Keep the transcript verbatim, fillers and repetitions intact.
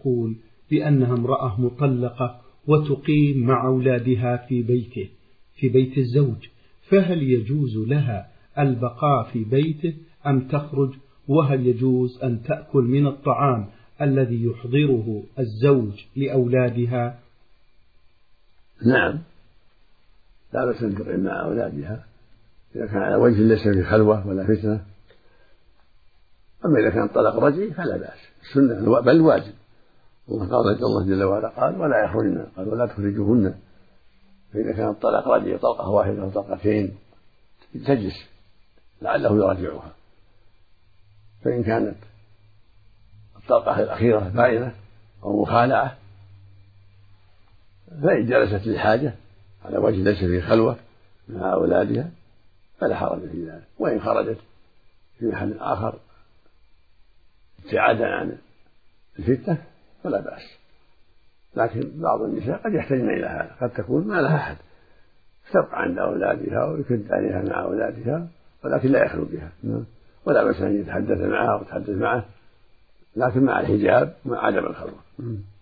تقول بأنها امرأة مطلقة وتقيم مع أولادها في بيته في بيت الزوج، فهل يجوز لها البقاء في بيته أم تخرج؟ وهل يجوز أن تأكل من الطعام الذي يحضره الزوج لأولادها؟ نعم، لا بأس أن تقيم مع أولادها إذا كان على وجه ليس في خلوة ولا فتنة. أما إذا كان طلاق رجعي فلا بأس، السنة بل واجب. الله قال الله جل وعلا قال ولا يخرجن، قال ولا تخرجوهن. فإذا كان الطلاق رجعي طلقة واحدة أو طلقتين تجلس لعله يراجعها. فإن كانت الطلقة الأخيرة باينة أو مخالعة فإن جلست للحاجة على وجه ليس في خلوة مع أولادها فلا حرج في ذلك. وإن خرجت في محل آخر ابتعادا عن الفتنة فلا بأس. لكن بعض النساء قد يحتاجن إلى هذا، قد تكون ما لها أحد تبقى عند أولادها ويكد عليها مع أولادها ولكن لا يخلو بها، ولا بأس أن يتحدث معها وتحدث معه لكن مع الحجاب مع عدم الخلوة.